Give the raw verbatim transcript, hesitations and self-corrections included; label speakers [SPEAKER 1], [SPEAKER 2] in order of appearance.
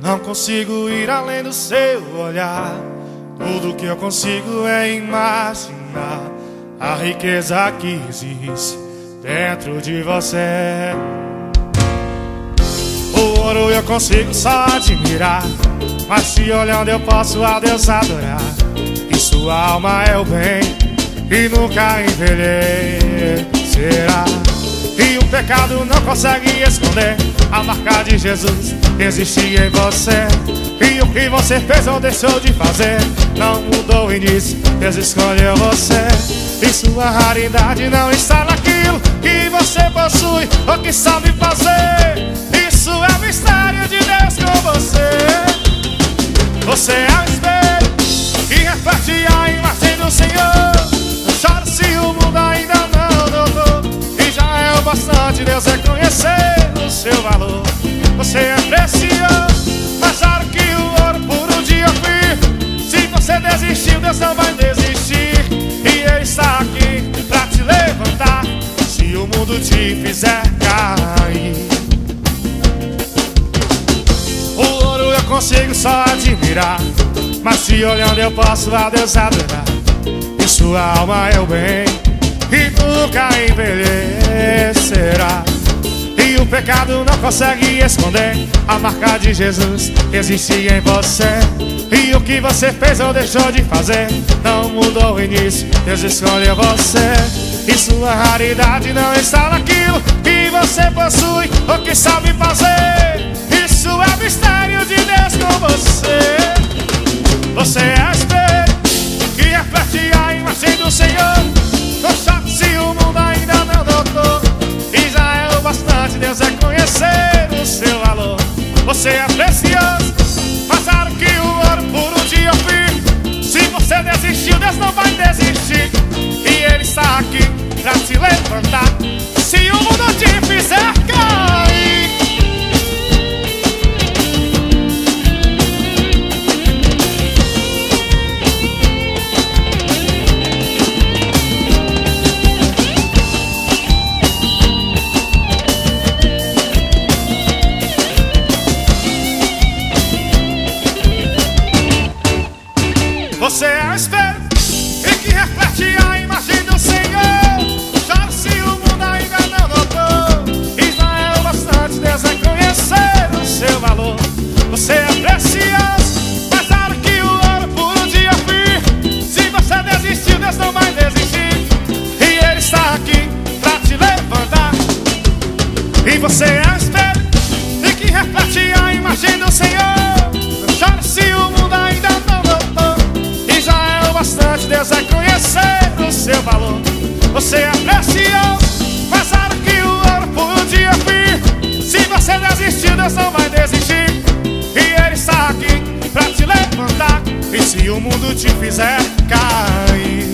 [SPEAKER 1] Não consigo ir além do seu olhar. Tudo que eu consigo é imaginar a riqueza que existe dentro de você. O ouro eu consigo só admirar, mas te olhando eu posso a Deus adorar. E sua alma é o bem e nunca envelhecerá. E o pecado não consegue esconder a marca de Jesus que existe em você. E o que você fez ou deixou de fazer não mudou o início, Deus escolheu você. E sua raridade não está naquilo que você possui ou que sabe fazer. Isso é o mistério de Deus com você. Você é o espelho que reflete a imagem do Senhor. Não chore se o mundo ainda não notou, e já é o bastante Deus reconhecer o seu valor. Você é precioso, mais raro que o ouro por um dia frio. Se você desistiu, Deus não vai desistir, e Ele está aqui pra te levantar se o mundo te fizer cair. O ouro eu consigo só admirar, mas te olhando eu posso a Deus adorar. E sua alma é o bem e nunca envelhecerá. E o pecado não consegue esconder a marca de Jesus que existe em você. E o que você fez ou deixou de fazer não mudou o início, Deus escolheu você. E sua raridade não está naquilo que você possui ou que sabe fazer. Isso é o mistério de Deus com você. Você é o espelho que reflete a imagem do Senhor. Não chore se o mundo ainda não notou, e já é o bastante Deus reconhecer o seu valor. Você é precioso, mais raro que o ouro por um dia frio. Se você desistiu, Deus não vai desistir, e Ele está aqui pra te levantar se o mundo te fizer cair. Você é o espelho e que reflete a imagem do Senhor. Chore se o mundo ainda não notou, e já é o bastante Deus reconhecer o seu valor. Você é precioso, mais raro que o ouro por um dia frio. Se você desistiu, Deus não vai desistir, e Ele está aqui pra te levantar. E você é o espelho e que reflete a imagem do Senhor. Chore se o mundo ainda não notou, bastante Deus vai conhecer o seu valor. Você é precioso, mais raro que o ouro por um dia frio. Se você desistiu, Deus não vai desistir, e Ele está aqui pra te levantar. E se o mundo te fizer cair,